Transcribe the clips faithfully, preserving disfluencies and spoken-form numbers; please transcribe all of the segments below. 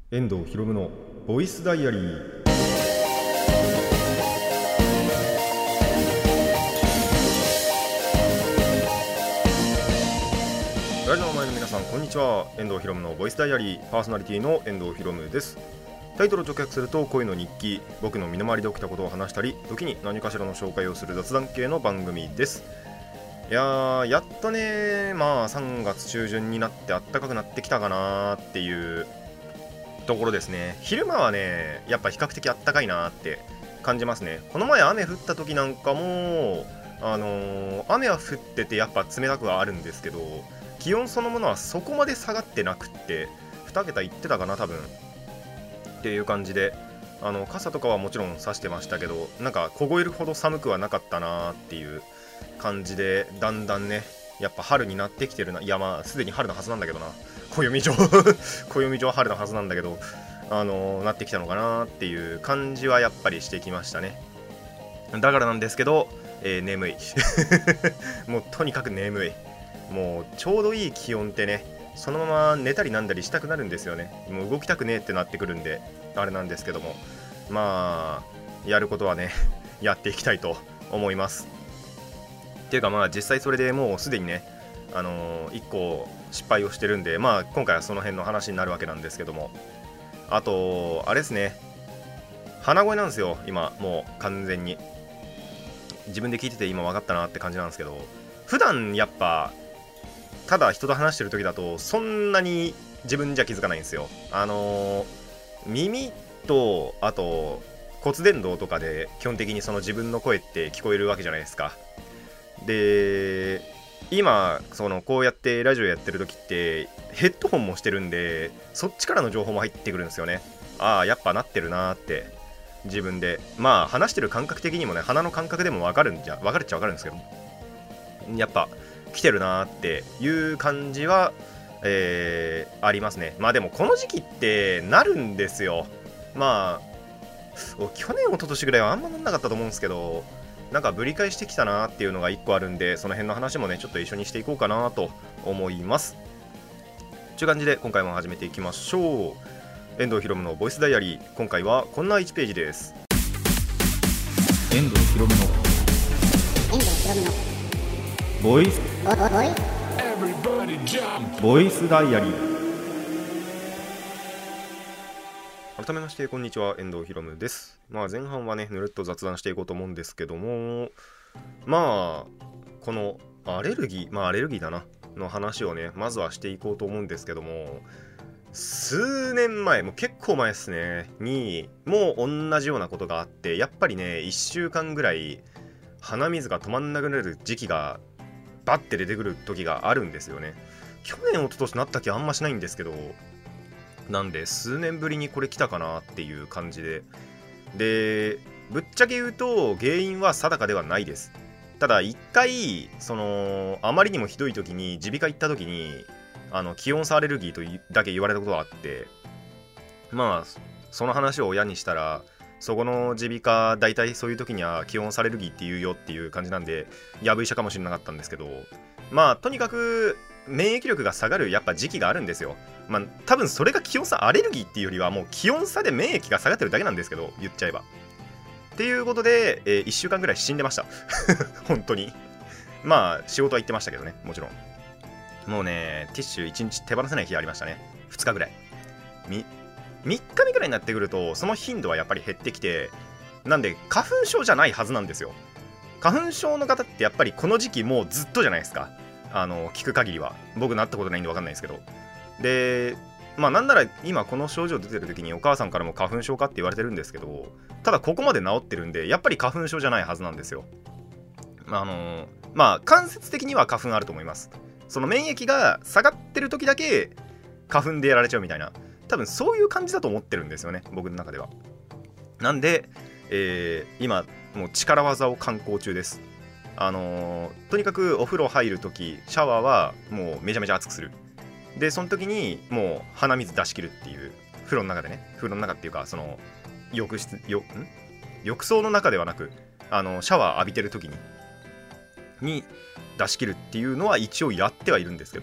遠藤ひろむのボイスダイアリー。ラジオの前の皆さんこんにちは。遠藤ひろむのボイスダイアリーパーソナリティの遠藤ひろむです。タイトルを直訳すると恋の日記、僕の身の回りで起きたことを話したり、時に何かしらの紹介をする雑談系の番組です。いやーやっとね、まあさんがつ中旬になって暖かくなってきたかなーっていうところですね。昼間はねやっぱ比較的暖かいなーって感じますね。この前雨降った時なんかもあのー、雨は降っててやっぱ冷たくはあるんですけど、気温そのものはそこまで下がってなくってにけたいってたかな多分っていう感じで、あの傘とかはもちろん差してましたけど、なんか凍えるほど寒くはなかったなーっていう感じで、だんだんねやっぱ春になってきてるな。いやまあすでに春のはずなんだけどな、暦上暦上春のはずなんだけど、あのー、なってきたのかなっていう感じはやっぱりしてきましたね。だからなんですけど、えー、眠いもうとにかく眠い。もうちょうどいい気温ってね、そのまま寝たりなんだりしたくなるんですよね。もう動きたくねえってなってくるんであれなんですけども、まあやることはねやっていきたいと思います。っていうかまあ実際それでもうすでにね、あのー、いっこ失敗をしてるんで、まあ今回はその辺の話になるわけなんですけども、あとあれですね、鼻声なんですよ今。もう完全に自分で聞いてて今分かったなって感じなんですけど、普段やっぱただ人と話してる時だとそんなに自分じゃ気づかないんですよ。あのー、耳とあと骨伝導とかで基本的にその自分の声って聞こえるわけじゃないですか。で今そのこうやってラジオやってる時ってヘッドホンもしてるんで、そっちからの情報も入ってくるんですよね。ああやっぱなってるなーって自分で、まあ話してる感覚的にもね、鼻の感覚でも分かるんじゃ分かるっちゃ分かるんですけど、やっぱ来てるなーっていう感じは、えー、ありますね。まあでもこの時期ってなるんですよ。まあ去年一昨年ぐらいはあんまなんなかったと思うんですけど、なんかぶり返してきたなっていうのがいっこあるんで、その辺の話もねちょっと一緒にしていこうかなと思います。という感じで今回も始めていきましょう。遠藤ひろむのボイスダイアリー、今回はこんないちページです。遠藤ひろむのボイスボイスダイアリー。改めましてこんにちは、遠藤ひろむです。まあ前半はねぬるっと雑談していこうと思うんですけども、まあこのアレルギーまあアレルギーだなの話をねまずはしていこうと思うんですけども、数年前、もう結構前ですねにもう同じようなことがあって、やっぱりねいっしゅうかんぐらい鼻水が止まんなくなる時期がバッて出てくる時があるんですよね。去年一昨年なった気あんましないんですけど、なんで数年ぶりにこれ来たかなっていう感じで、でぶっちゃけ言うと原因は定かではないです。ただ一回そのあまりにもひどい時に耳鼻科行った時に、あの気温差アレルギーとだけ言われたことがあって、まあその話を親にしたら、そこの耳鼻科大体そういう時には気温差アレルギーって言うよっていう感じなんで、やぶ医者かもしれなかったんですけど、まあとにかく免疫力が下がるやっぱ時期があるんですよ。まあ多分それが気温差アレルギーっていうよりはもう気温差で免疫が下がってるだけなんですけど、言っちゃえばっていうことで、えー、いっしゅうかんぐらい死んでました本当に。まあ仕事は行ってましたけどね、もちろん。もうねティッシュいちにち手放せない日ありましたね。ふつかぐらい、みみっかめぐらいになってくるとその頻度はやっぱり減ってきて、なんで花粉症じゃないはずなんですよ。花粉症の方ってやっぱりこの時期もうずっとじゃないですか。あの聞く限りは、僕なったことないんで分かんないですけど、でまあなんなら今この症状出てる時にお母さんからも花粉症かって言われてるんですけど、ただここまで治ってるんでやっぱり花粉症じゃないはずなんですよ。あのまあ間接的には花粉あると思います。その免疫が下がってる時だけ花粉でやられちゃうみたいな、多分そういう感じだと思ってるんですよね、僕の中では。なんで、えー、今もう力技を敢行中です。あのー、とにかくお風呂入るときシャワーはもうめちゃめちゃ熱くする。でその時にもう鼻水出し切るっていう、風呂の中でね、風呂の中っていうかその浴室よん浴槽の中ではなく、あのシャワー浴びてる時にに出し切るっていうのは一応やってはいるんですけど、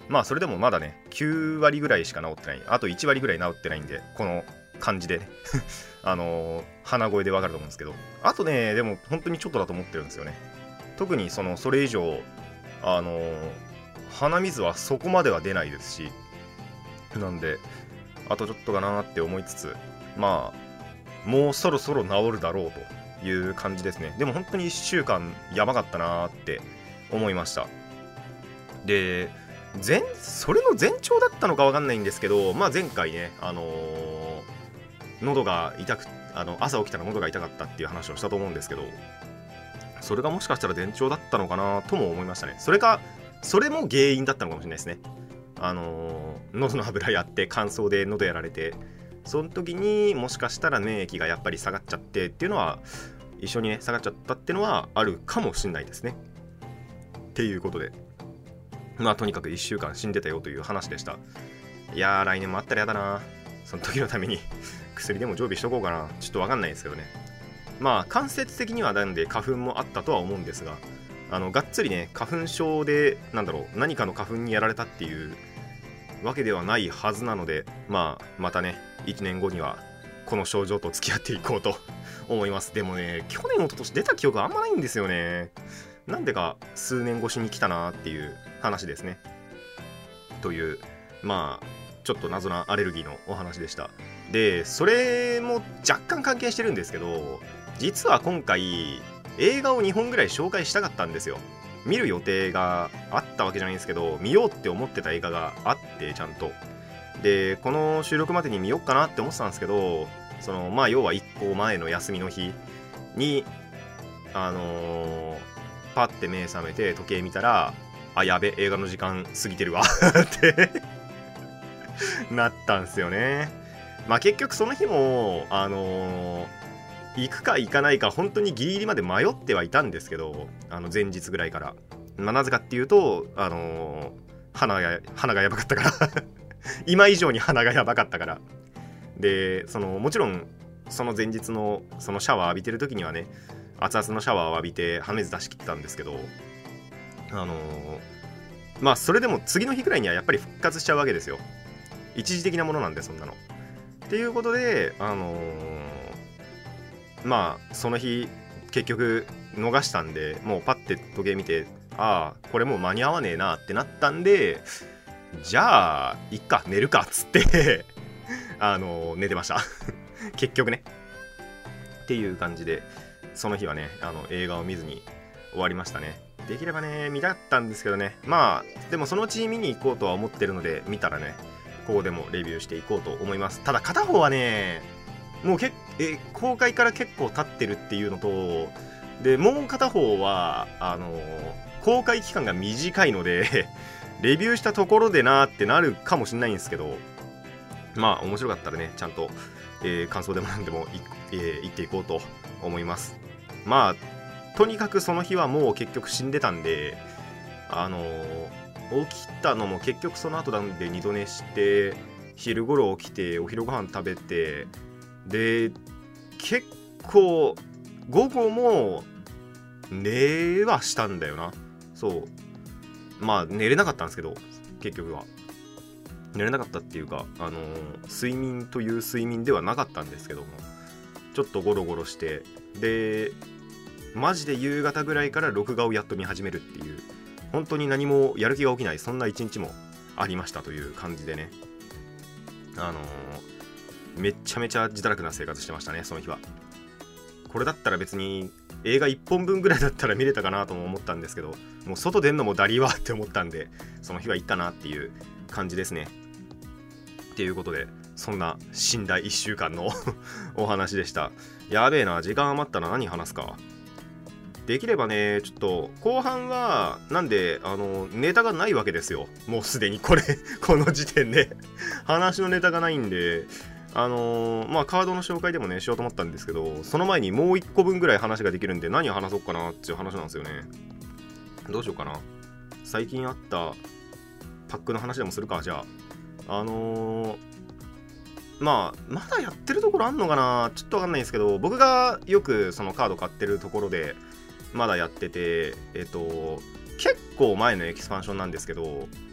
まあそれでもまだねきゅうわりぐらいしか治ってない、あといちわりぐらい治ってないんで、この感じでねあのー、鼻声でわかると思うんですけど、あとねでも本当にちょっとだと思ってるんですよね。特にそのそれ以上あのー、鼻水はそこまでは出ないですし、なんであとちょっとかなって思いつつ、まあもうそろそろ治るだろうという感じですね。でも本当にいっしゅうかんやばかったなーって思いました。で前それの前兆だったのか分かんないんですけど、まあ、前回ね、あのー、喉が痛くあの朝起きたら喉が痛かったっていう話をしたと思うんですけど、それがもしかしたら前兆だったのかなとも思いましたね。それかそれも原因だったのかもしれないですね。あのー、喉の油やって乾燥で喉やられて、その時にもしかしたら免疫がやっぱり下がっちゃってっていうのは一緒にね下がっちゃったっていうのはあるかもしれないですね。っていうことで、まあとにかくいっしゅうかん死んでたよという話でした。いやー来年もあったらやだな。その時のために薬でも常備しとこうかな。ちょっとわかんないですけどね。まあ間接的にはなんで花粉もあったとは思うんですが、あのがっつりね花粉症でなんだろう何かの花粉にやられたっていうわけではないはずなので、まあまたねいちねんごにはこの症状と付き合っていこうと思います。でもね去年一昨年出た記憶あんまないんですよね。なんでか数年越しに来たなっていう話ですね。というまあちょっと謎なアレルギーのお話でした。でそれも若干関係してるんですけど、実は今回映画をにほんぐらい紹介したかったんですよ。見る予定があったわけじゃないんですけど、見ようって思ってた映画があってちゃんと。でこの収録までに見ようかなって思ってたんですけど、そのまあ要はいっこまえの休みの日にあのー、パッて目覚めて時計見たら、あやべ映画の時間過ぎてるわってなったんすよね。まあ結局その日もあのー、行くか行かないか本当にギリギリまで迷ってはいたんですけど、あの前日ぐらいから、まあ、なぜかっていうとあのー、鼻が鼻がやばかったから今以上に鼻がやばかったから。でそのもちろんその前日のそのシャワー浴びてる時にはね熱々のシャワーを浴びて鼻水出し切ってたんですけど、あのー、まあそれでも次の日くらいにはやっぱり復活しちゃうわけですよ。一時的なものなんでそんなの。っていうことであのー、まあその日結局逃したんで、もうパッて時計見て、ああこれもう間に合わねえなってなったんで、じゃあいっか寝るかっつってあのー、寝てました結局ね。っていう感じでその日はねあの映画を見ずに終わりましたね。できればね見たかったんですけどね、まあでもそのうち見に行こうとは思ってるので、見たらねここでもレビューしていこうと思います。ただ片方はねもうけえ公開から結構経ってるっていうのと、でもう片方はあの公開期間が短いのでレビューしたところでなーってなるかもしれないんですけど、まあ面白かったらねちゃんと、えー、感想でも何でもい、えー、言っていこうと思います。まあとにかくその日はもう結局死んでたんで、あのー、起きたのも結局その後なんで二度寝して、昼頃起きてお昼ご飯食べて、で結構午後も寝はしたんだよな。そうまあ寝れなかったんですけど、結局は寝れなかったっていうか、あのー、睡眠という睡眠ではなかったんですけども、ちょっとゴロゴロして、でマジで夕方ぐらいから録画をやっと見始めるっていう、本当に何もやる気が起きない、そんな一日もありましたという感じでね、あのー、めっちゃめちゃ自堕落な生活してましたねその日は。これだったら別に映画いっぽんぶんぐらいだったら見れたかなとも思ったんですけど、もう外出んのもダリーわって思ったんで、その日はいいかなっていう感じですね。っていうことでそんな死んだいっしゅうかんのお話でした。やべえな、時間余ったら何話すか。できればねちょっと後半はなんであのネタがないわけですよ。もうすでにこれこの時点で話のネタがないんで、あのー、まあカードの紹介でもねしようと思ったんですけど、その前にもういっこぶんぐらい話ができるんで何を話そうかなっていう話なんですよね。どうしようかな。最近あったパックの話でもするか。じゃああのー、まあまだやってるところあんのかなちょっとわかんないんですけど、僕がよくそのカード買ってるところでまだやってて、えっと結構前のエキスパンションなんですけど、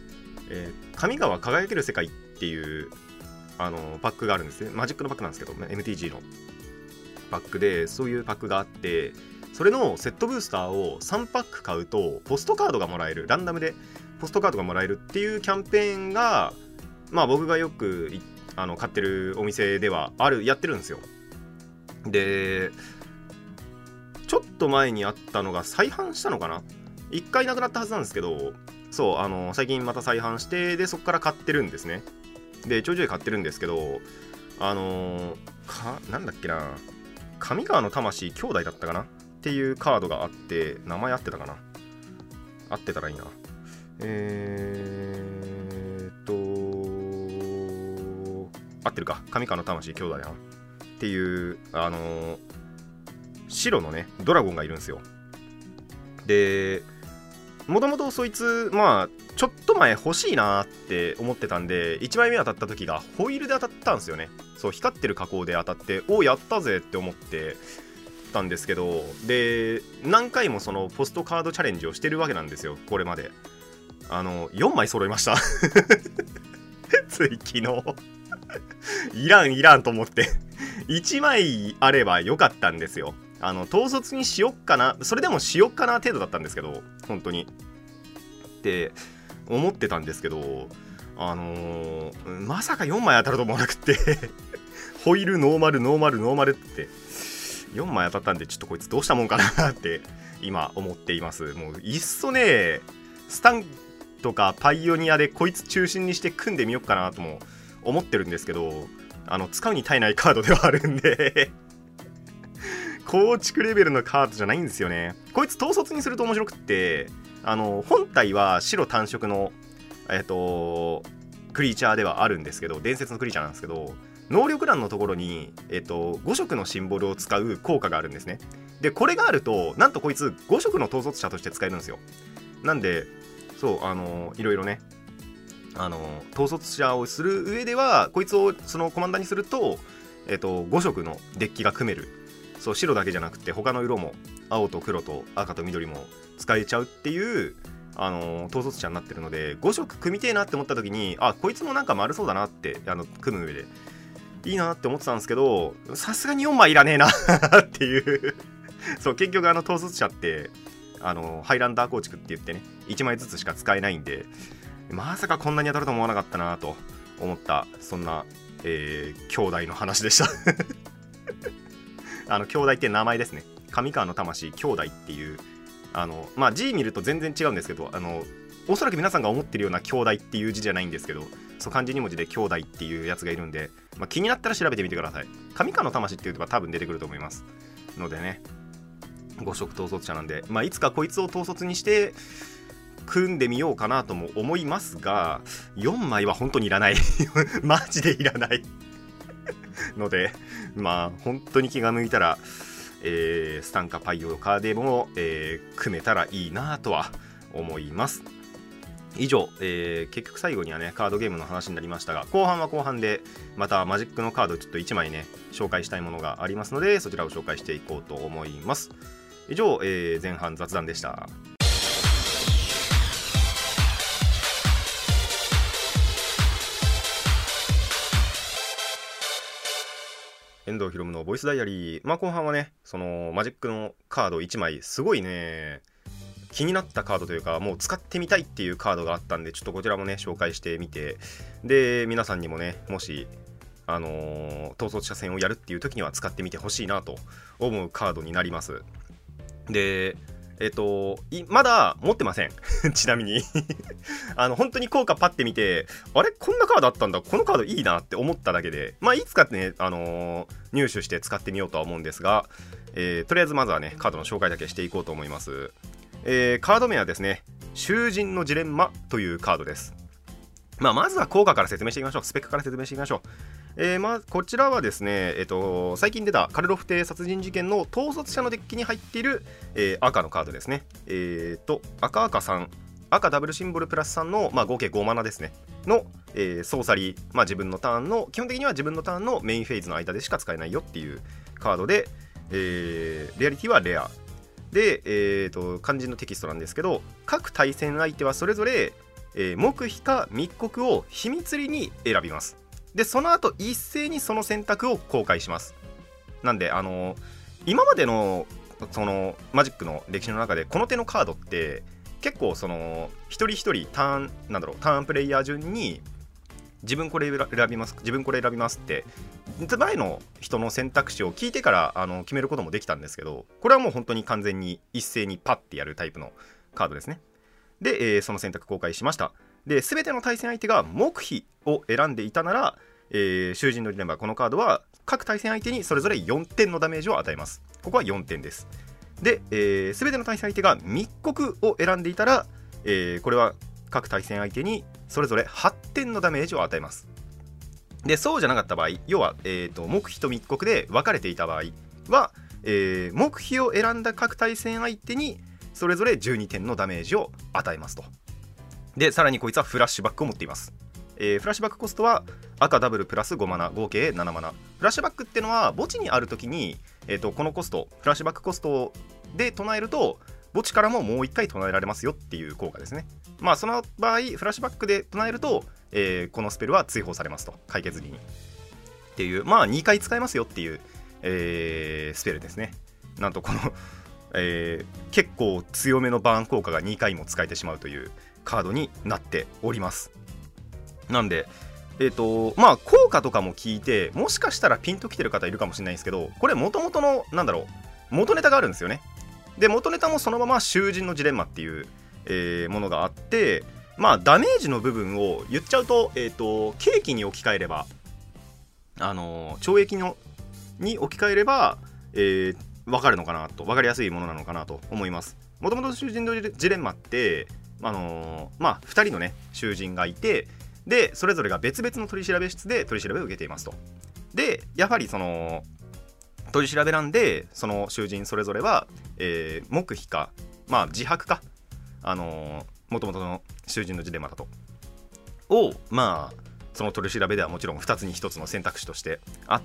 えー、神川輝ける世界っていうあのパックがあるんですね。マジックのパックなんですけど エムティージー のパックでそういうパックがあって、それのセットブースターをさんパック買うとポストカードがもらえる、ランダムでポストカードがもらえるっていうキャンペーンが、まあ僕がよくあの買ってるお店ではあるやってるんですよ。でちょっと前にあったのが再販したのかな、いっかいなくなったはずなんですけど、そうあの最近また再販して、でそこから買ってるんですね。でちょいちょい買ってるんですけど、あのかなんだっけな、上川の魂兄弟だったかなっていうカードがあって、名前合ってたかな、合ってたらいいな、えーっと合ってるか、上川の魂兄弟だなっていうあの白のねドラゴンがいるんですよ。でもともとそいつまあちょっと前欲しいなって思ってたんで、いちまいめ当たった時がホイールで当たったんですよね。そう光ってる加工で当たって、おおやったぜって思ってたんですけど、で何回もそのポストカードチャレンジをしてるわけなんですよ。これまであのよんまい揃いましたつい昨日いらんいらんと思っていちまいあればよかったんですよ。あの統率にしよっかな、それでもしよっかな程度だったんですけど、本当にって思ってたんですけど、あのー、まさかよんまい当たると思わなくってホイールノーマルノーマルノーマルってよんまい当たったんで、ちょっとこいつどうしたもんかなって今思っています。もういっそねスタンとかパイオニアでこいつ中心にして組んでみようかなとも思ってるんですけど、あの使うに耐えないカードではあるんで構築レベルのカードじゃないんですよね。こいつ統率にすると面白くって、あの本体は白単色のえっとクリーチャーではあるんですけど、伝説のクリーチャーなんですけど、能力欄のところに、えっと、ご色のシンボルを使う効果があるんですね。でこれがあるとなんとこいつご色の統率者として使えるんですよ。なんでそうあのいろいろね、あの統率者をする上ではこいつをそのコマンダーにすると、えっと、ご色のデッキが組める。そう白だけじゃなくて他の色も青と黒と赤と緑も使えちゃうっていうあの統率者になってるので、ご色組みてえなって思った時に、あこいつもなんか丸そうだなってあの組む上でいいなって思ってたんですけど、さすがによんまいいらねえなっていうそう結局あの統率者ってあのハイランダー構築って言ってねいちまいずつしか使えないんで、まさかこんなに当たると思わなかったなと思った、そんな、えー、兄弟の話でしたあの兄弟って名前ですね。上川の魂兄弟っていうあのまあ字見ると全然違うんですけど、あのおそらく皆さんが思ってるような兄弟っていう字じゃないんですけど、そう漢字に文字で兄弟っていうやつがいるんで、まあ、気になったら調べてみてください。上川の魂っていうのが多分出てくると思いますのでね、五色統率者なんで、まあ、いつかこいつを統率にして組んでみようかなとも思いますが、よんまいは本当にいらないマジでいらないので、まあ本当に気が向いたら、えー、スタンかパイオカでも、えー、組めたらいいなとは思います。以上、えー、結局最後にはねカードゲームの話になりましたが、後半は後半でまたマジックのカードちょっといちまいね紹介したいものがありますので、そちらを紹介していこうと思います。以上、えー、前半雑談でした。遠藤ひろむのボイスダイアリー、まあ後半はねそのマジックのカードいちまいすごいね気になったカードというか、もう使ってみたいっていうカードがあったんで、ちょっとこちらもね紹介してみて、で皆さんにもねもしあのー、統率者戦をやるっていう時には使ってみてほしいなと思うカードになります。でえっとまだ持ってませんちなみにあの本当に効果パッて見て、あれこんなカードあったんだ、このカードいいなって思っただけで、まあいつかね、あのー、入手して使ってみようとは思うんですが、えー、とりあえずまずはねカードの紹介だけしていこうと思います。えー、カード名はですね、囚人のジレンマというカードです。まあ、まずは効果から説明していきましょう。スペックから説明していきましょう。えーまあ、こちらはですね、えーと、最近出たカルロフ邸殺人事件の統率者のデッキに入っている、えー、赤のカードですね。えーと、赤赤さん、赤ダブルシンボルプラスさんの、まあ、合計ごマナですね。の、えー、ソーサリー、まあ、自分のターンの、基本的には自分のターンのメインフェーズの間でしか使えないよっていうカードで、えー、レアリティはレア。で、えーと、肝心のテキストなんですけど、各対戦相手はそれぞれえー、黙秘か密告を秘密裏に選びます。でその後一斉にその選択を公開します。なんであのー、今までのそのマジックの歴史の中でこの手のカードって結構その一人一人ターンなんだろうターンプレイヤー順に自分これ選びます自分これ選びますって前の人の選択肢を聞いてからあの決めることもできたんですけど、これはもう本当に完全に一斉にパッてやるタイプのカードですね。で、えー、その選択公開しました。で全ての対戦相手が黙秘を選んでいたなら、えー、囚人のジレンマこのカードは各対戦相手にそれぞれよんてんのダメージを与えます。ここはよんてんです。で、えー、全ての対戦相手が密告を選んでいたら、えー、これは各対戦相手にそれぞれはってんのダメージを与えます。でそうじゃなかった場合、要は、えーと、黙秘と密告で分かれていた場合は、えー、黙秘を選んだ各対戦相手にそれぞれじゅうにてんのダメージを与えますと。でさらにこいつはフラッシュバックを持っています。えー、フラッシュバックコストは赤ダブルプラスごマナ合計ななマナ。フラッシュバックっていうのは墓地にある時に、えーと、このコストフラッシュバックコストで唱えると墓地からももういっかい唱えられますよっていう効果ですね。まあその場合フラッシュバックで唱えると、えー、このスペルは追放されますと、解決時にっていう、まあにかい使えますよっていう、えー、スペルですね。なんとこの、えー、結構強めのバーン効果がにかいも使えてしまうというカードになっております。なんでえーとまあ効果とかも聞いてもしかしたらピンときてる方いるかもしれないんですけど、これ元々のなんだろう元ネタがあるんですよね。で元ネタもそのまま囚人のジレンマっていう、えー、ものがあって、まあダメージの部分を言っちゃうと、えーと刑期に置き換えればあのー、懲役のに置き換えれば、えー、分かるのかなと、分かりやすいものなのかなと思います。もともと囚人のジレンマってあのー、まあふたりのね囚人がいて、でそれぞれが別々の取り調べ室で取り調べを受けていますと。でやはりその取り調べなんでその囚人それぞれは、えー、黙秘かまあ自白かあのー、元々の囚人のジレンマだとをまあその取り調べではもちろんふたつにひとつの選択肢としてあって、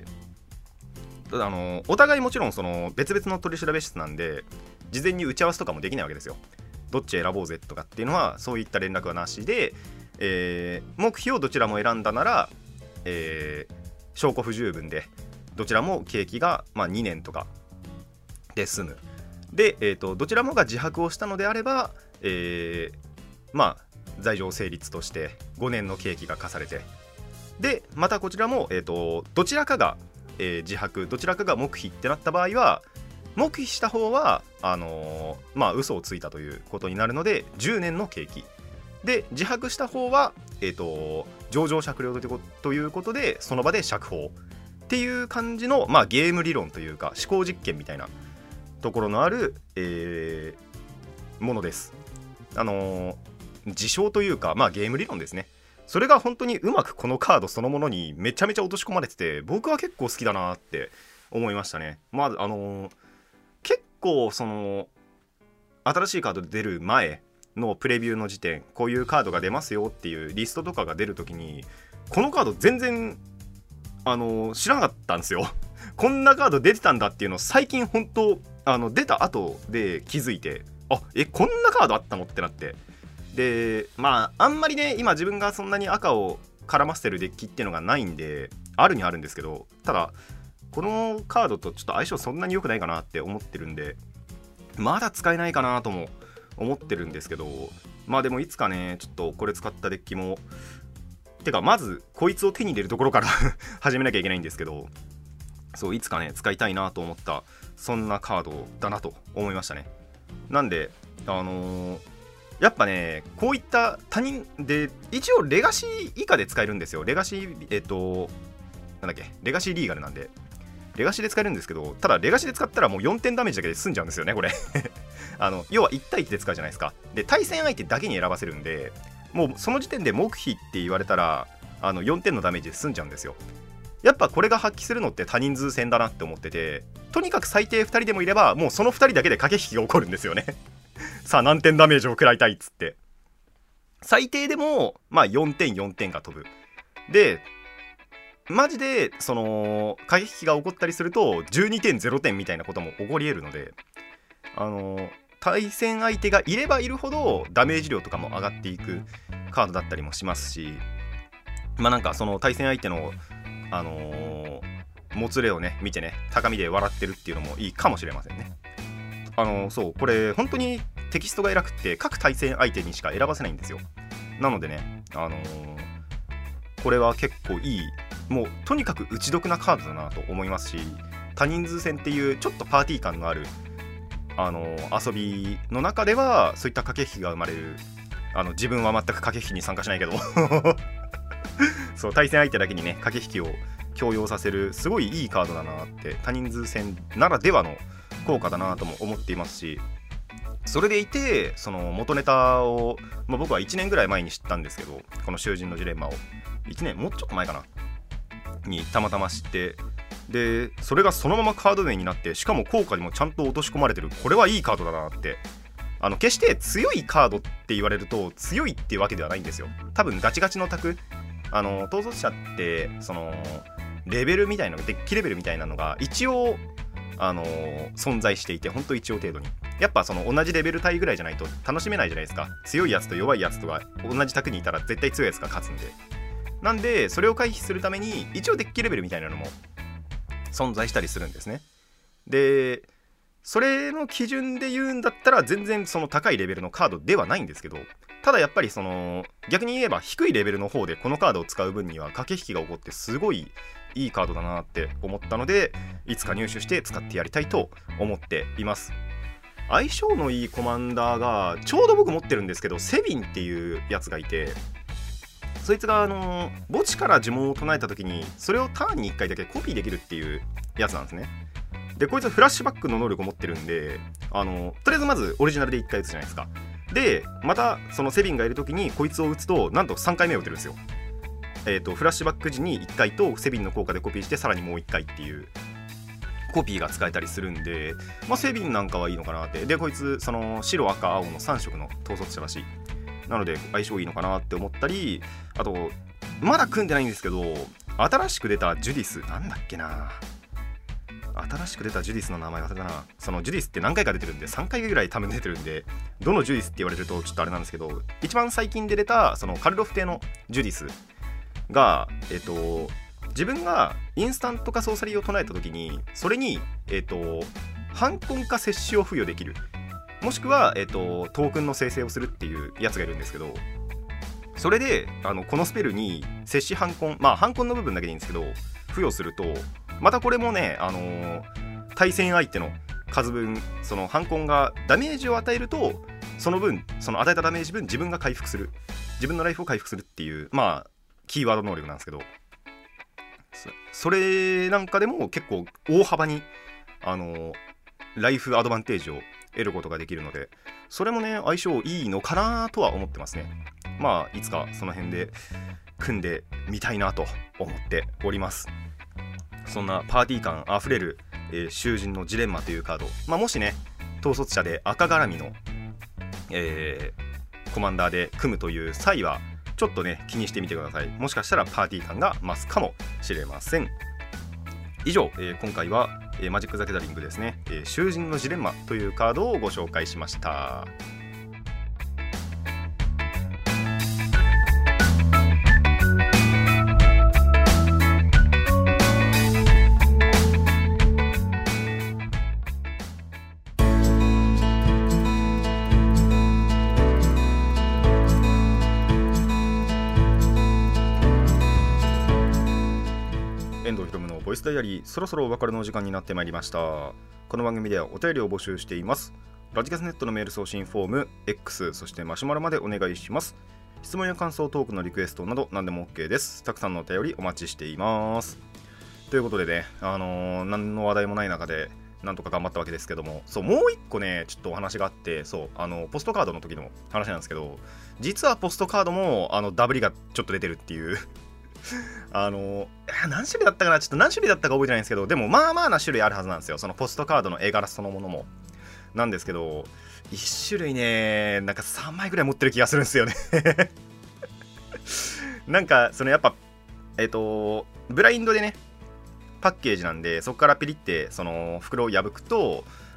あのー、お互いもちろんその別々の取り調べ室なんで事前に打ち合わせとかもできないわけですよ。どっち選ぼうぜとかっていうのはそういった連絡はなしで、えー、黙秘をどちらも選んだなら、えー、証拠不十分でどちらも刑期が、まあ、にねんとかで済む。で、えーと、どちらもが自白をしたのであれば、えー、まあ罪状成立としてごねんの刑期が課されて、でまたこちらも、えーと、どちらかが、えー、自白どちらかが黙秘ってなった場合は黙秘した方はあのー、まあ嘘をついたということになるのでじゅうねんの刑期で、自白した方は、えーと、情状酌量ということでその場で釈放っていう感じの、まあ、ゲーム理論というか思考実験みたいなところのある、えー、ものです。あのー、自称というか、まあ、ゲーム理論ですね。それが本当にうまくこのカードそのものにめちゃめちゃ落とし込まれてて、僕は結構好きだなって思いましたね。まああのー、結構その新しいカードで出る前のプレビューの時点、こういうカードが出ますよっていうリストとかが出るときにこのカード全然あの知らなかったんですよこんなカード出てたんだっていうのを最近本当あの出た後で気づいて、あえこんなカードあったのってなって、でまああんまりね今自分がそんなに赤を絡ませてるデッキっていうのがないんであるにあるんですけど、ただこのカードとちょっと相性そんなに良くないかなって思ってるんでまだ使えないかなとも思ってるんですけど、まあでもいつかねちょっとこれ使ったデッキもてかまずこいつを手に入れるところから始めなきゃいけないんですけど、そういつかね使いたいなと思ったそんなカードだなと思いましたね。なんであのー、やっぱねこういった他人で一応レガシー以下で使えるんですよ。レガシーえっとなんだっけレガシーリーガルなんでレガシーで使えるんですけど、ただレガシーで使ったらもうよんてんダメージだけで済んじゃうんですよねこれあの要はいち対いちで使うじゃないですか。で対戦相手だけに選ばせるんでもうその時点で黙秘って言われたらあのよんてんのダメージで済んじゃうんですよ。やっぱこれが発揮するのって多人数戦だなって思ってて、とにかく最低ふたりでもいればもうそのふたりだけで駆け引きが起こるんですよねさあ何点ダメージを食らいたいっつって最低でもまあよんてんよんてんが飛ぶ。でマジでその駆け引きが起こったりするとじゅうにてんゼロてんみたいなことも起こり得るので、あの対戦相手がいればいるほどダメージ量とかも上がっていくカードだったりもしますし、まあなんかその対戦相手のあのー、もつれをね見てね高みで笑ってるっていうのもいいかもしれませんね。あのー、そうこれ本当にテキストが偉くって各対戦相手にしか選ばせないんですよ。なのでねあのー、これは結構いい、もうとにかく打ち得なカードだなと思いますし、多人数戦っていうちょっとパーティー感のあるあのー、遊びの中ではそういった駆け引きが生まれる。あの自分は全く駆け引きに参加しないけどそう対戦相手だけにね駆け引きを強要させるすごいいいカードだなって、多人数戦ならではの効果だなとも思っていますし、それでいてその元ネタを、まあ、僕はいちねんぐらい前に知ったんですけど、この囚人のジレンマをいちねんもうちょっと前かなにたまたま知って、でそれがそのままカード名になって、しかも効果にもちゃんと落とし込まれてる。これはいいカードだなって。あの決して強いカードって言われると強いっていうわけではないんですよ。多分ガチガチの卓、あの統率者ってそのレベルみたいなデッキレベルみたいなのが一応あの存在していて、本当一応程度にやっぱその同じレベル帯ぐらいじゃないと楽しめないじゃないですか。強いやつと弱いやつとか同じ卓にいたら絶対強いやつが勝つんで、なんでそれを回避するために一応デッキレベルみたいなのも存在したりするんですね。でそれの基準で言うんだったら全然その高いレベルのカードではないんですけど、ただやっぱりその逆に言えば低いレベルの方でこのカードを使う分には駆け引きが起こってすごいいいカードだなって思ったので、いつか入手して使ってやりたいと思っています。相性のいいコマンダーがちょうど僕持ってるんですけど、セビンっていうやつがいて、そいつがあの墓地から呪文を唱えた時にそれをターンにいっかいだけコピーできるっていうやつなんですね。でこいつはフラッシュバックの能力を持ってるんで、あのとりあえずまずオリジナルでいっかい打つじゃないですか。でまたそのセビンがいる時にこいつを打つとなんとさんかいめを打てるんですよ。えーとフラッシュバック時にいっかいとセビンの効果でコピーしてさらにもういっかいっていうコピーが使えたりするんで、まあ、セビンなんかはいいのかなって。でこいつその白赤青のさん色の統率者らしいなので相性いいのかなって思ったり、あとまだ組んでないんですけど新しく出たジュディスなんだっけな新しく出たジュディスの名前忘れたな。そのジュディスって何回か出てるんでさんかいぐらい多分出てるんで、どのジュディスって言われるとちょっとあれなんですけど、一番最近で出たそのカルロフ邸のジュディスがえっと自分がインスタント化ソーサリーを唱えた時にそれにえっと反根化摂取を付与できる、もしくはえっとトークンの生成をするっていうやつがいるんですけど、それであのこのスペルに摂取反根、まあ反根の部分だけでいいんですけど付与すると、またこれもね、あのー、対戦相手の数分その反根がダメージを与えるとその分その与えたダメージ分自分が回復する、自分のライフを回復するっていうまあキーワード能力なんですけど、そ, それなんかでも結構大幅にあのー、ライフアドバンテージを得ることができるので、それもね相性いいのかなとは思ってますね。まあいつかその辺で組んでみたいなと思っております。そんなパーティー感あふれる、えー、囚人のジレンマというカード、まあ、もしね統率者で赤絡みの、えー、コマンダーで組むという際はちょっとね気にしてみてください。もしかしたらパーティー感が増すかもしれません。以上、えー、今回は、えー、マジック・ザ・ギャザリングですね、えー、囚人のジレンマというカードをご紹介しました。遠藤ひろむのボイスダイアリー、そろそろお別れのお時間になってまいりました。この番組ではお便りを募集しています。ラジキャスネットのメール送信フォーム X、 そしてマシュマロまでお願いします。質問や感想、トークのリクエストなど何でも OK です。たくさんのお便りお待ちしています。ということでね、あのー、何の話題もない中でなんとか頑張ったわけですけども、そうもう一個ねちょっとお話があって、そうあのポストカードの時の話なんですけど、実はポストカードもあのダブリがちょっと出てるっていうあの何種類だったかな、ちょっと何種類だったか覚えてないんですけど、でもまあまあな種類あるはずなんですよ。そのポストカードの絵柄そのものもなんですけど、いち種類ねなんかさんまいぐらい持ってる気がするんですよねなんかそのやっぱえっとブラインドでねパッケージなんで、そこからピリってその袋を破くと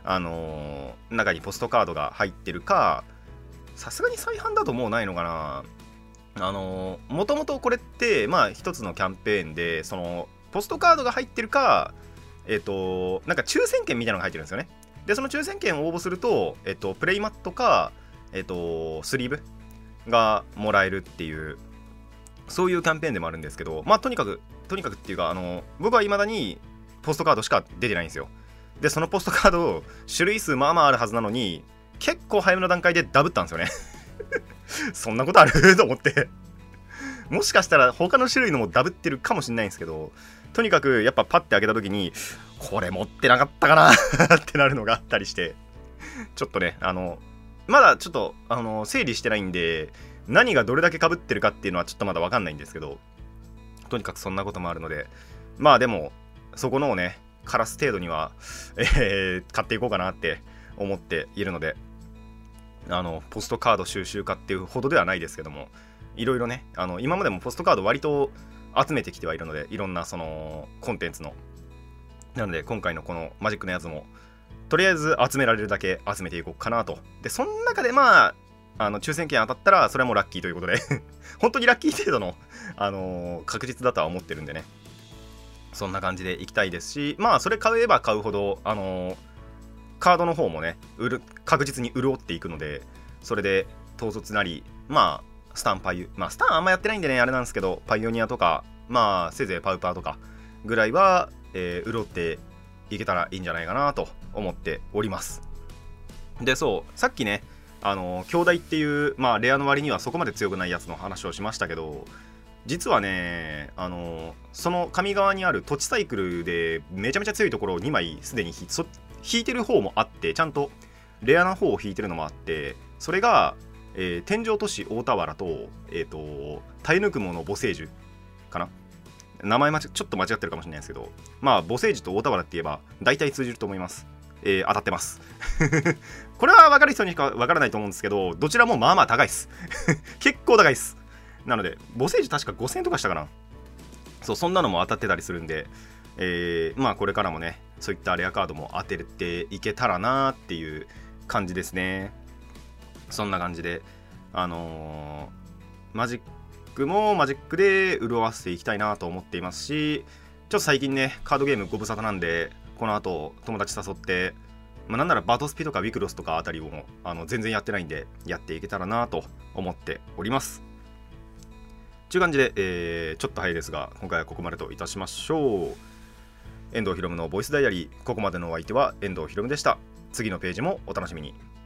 あのー、中にポストカードが入ってるか、さすがに再販だともうないのかな。あのー、もともとこれってまあ一つのキャンペーンで、そのポストカードが入ってるか、えっとなんか抽選券みたいなのが入ってるんですよね。でその抽選券を応募すると、えっと、プレイマットか、えっと、スリーブがもらえるっていう、そういうキャンペーンでもあるんですけど、まあとにかくとにかくっていうか、あの僕は未だにポストカードしか出てないんですよ。でそのポストカード種類数まあまああるはずなのに、結構早めの段階でダブったんですよねそんなことあると思ってもしかしたら他の種類のもダブってるかもしれないんですけど、とにかくやっぱパッて開けた時にこれ持ってなかったかなってなるのがあったりして、ちょっとね、あのまだちょっとあの整理してないんで、何がどれだけ被ってるかっていうのはちょっとまだ分かんないんですけど、とにかくそんなこともあるので、まあでもそこのをね枯らす程度には、えー、買っていこうかなって思っているので、あのポストカード収集家っていうほどではないですけども、いろいろね、あの今までもポストカード割と集めてきてはいるので、いろんなそのコンテンツの、なので今回のこのマジックのやつもとりあえず集められるだけ集めていこうかなと。でその中でまああの抽選券当たったらそれはもうラッキーということで本当にラッキー程度の、あのー、確実だとは思ってるんでね、そんな感じでいきたいですし、まあそれ買えば買うほど、あのー、カードの方もね売る確実に潤っていくので、それで統率なり、まあスタンパイまあスタンあんまやってないんでねあれなんですけど、パイオニアとかまあせいぜいパウパーとかぐらいは、えー、潤っていけたらいいんじゃないかなと思っております。でそうさっきね、あの兄弟っていう、まあレアの割にはそこまで強くないやつの話をしましたけど、実はね、あのその上側にある土地サイクルでめちゃめちゃ強いところをにまいすでに引いてる方もあって、ちゃんとレアな方を引いてるのもあって、それが、えー、天井都市大田原と、えっ、ー、と耐え抜くもの母聖樹かな、名前間違ちょっと間違ってるかもしれないですけど、まあ母聖樹と大田原って言えば大体通じると思います。えー、当たってますこれは分かる人にしか分からないと思うんですけど、どちらもまあまあ高いです結構高いです。なので母聖樹確かごせんえんとかしたかな、そうそんなのも当たってたりするんで、えー、まあこれからもねそういったレアカードも当てていけたらなっていう感じですね。そんな感じであのー、マジックもマジックで潤わせていきたいなと思っていますし、ちょっと最近ねカードゲームご無沙汰なんで、この後友達誘って、まあ、なんならバトスピとかウィクロスとかあたりもあの全然やってないんでやっていけたらなと思っております。という感じで、えー、ちょっと早いですが今回はここまでといたしましょう。遠藤ひろむのボイスダイアリー、ここまでのお相手は遠藤ひろむでした。次のページもお楽しみに。